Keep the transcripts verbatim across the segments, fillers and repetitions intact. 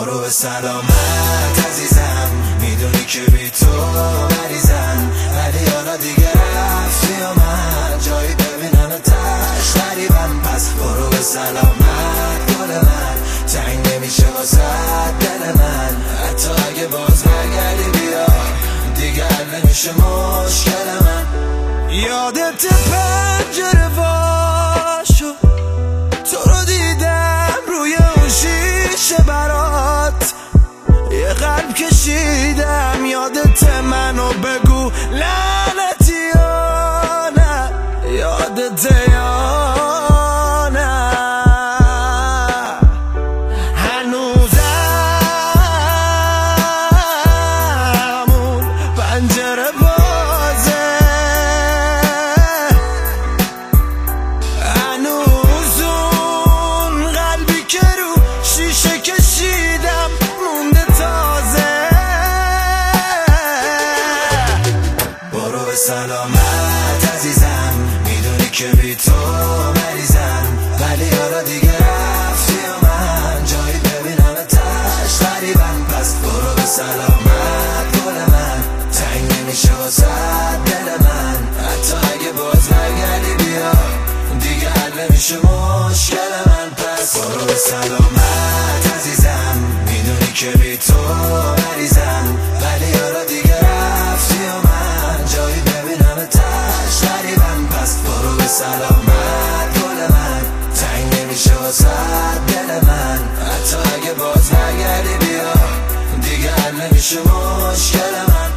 برو به سلامت عزیزم، میدونی که بی تو مریضم، ولی حالا دیگه رفتی و من جایی ببینم تش غریبم. پس برو به سلامت گل من، تعیین نمیشه واسه دل من، حتی اگه باز برگردی بیا دیگه حل نمیشه مشکل من. یادت پنجره واشو، تو رو دیدم روی اون شیشه برات یه قلب کشیدم. یادت منو بگو لعنتی یا نه، یادت یا نه، هنوزم اون پنجره بازه، هنوز اون قلبی که رو شیشه کشیدم مونده تازه. برو به سلامت عزیزم، میدونی که بی تو مریضم، ولی حالا دیگه رفتی و من جایی ببینم تش غریبم. پس برو به سلامت گل من، تعیین نمیشه واسه دل من، حتی اگه باز برگردی بیا دیگه حل نمیشه مشکل من. پس برو به سلامت عزیزم، میدونی که بی تو مریضم، ولی حالا دیگه رفتی و من جایی ببینم تش غریبم. پس برو به سلامت گل من، تعیین نمیشه واسه دل من، حتی اگه باز برگردی بیا دیگه حل نمیشه مشکل من.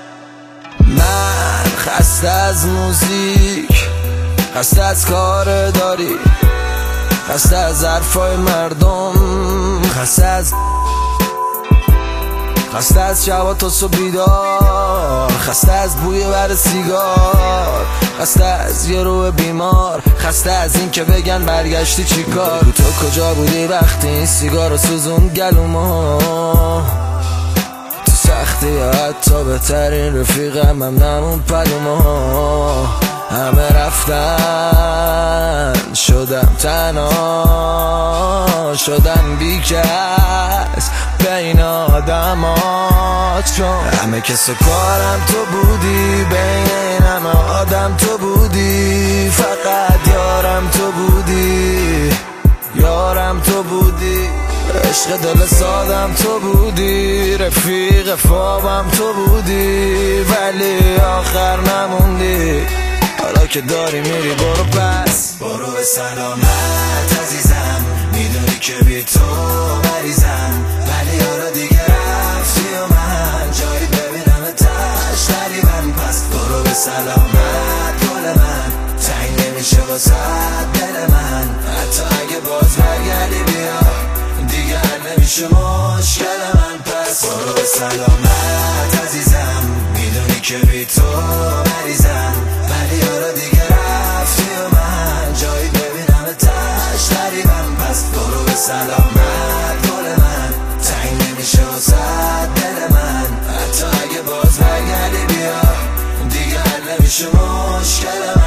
من خسته از موزیک، خسته از کار داری، خسته از حرفای مردم، خسته از خسته از شبات و صبح بیدار، خسته از بوی بر سیگار، خسته از یه روح بیمار، خسته از این که بگن برگشتی چی کار. تو کجا بودی وقتی این سیگار رو سوزون گلومو؟ تو سختی حتی بهترین رفیقم هم نمون پلومو. همه رفتن شدم تنها، شدم بیکس بین آدمات، چون همه کس و کارم تو بودی، بین همه آدم تو بودی، فقط یارم تو بودی، یارم تو بودی، عشق دل سادم تو بودی، رفیق خوابم تو بودی، ولی آخر نموندی. حالا که داری میری برو پس، برو به سلامت عزیزم، میدونی که بی تو مریضم، ولی حالا دیگه رفتی و من جایی ببینم تش غریبم. پس برو به سلامت گل من، تعیین نمیشه واسه دل من، حتی اگه باز برگردی بیا دیگه حل نمیشه مشکل من. پس برو به سلامت عزیزم، میدونی که بی تو مریضم، ولی حالا دیگه رفتی و من جایی ببینم تش غریبم. پس برو به سلامت گل من، تعیین نمیشه واسه دل من، حتی اگه باز برگردی بیا دیگه حل نمیشه مشکل من.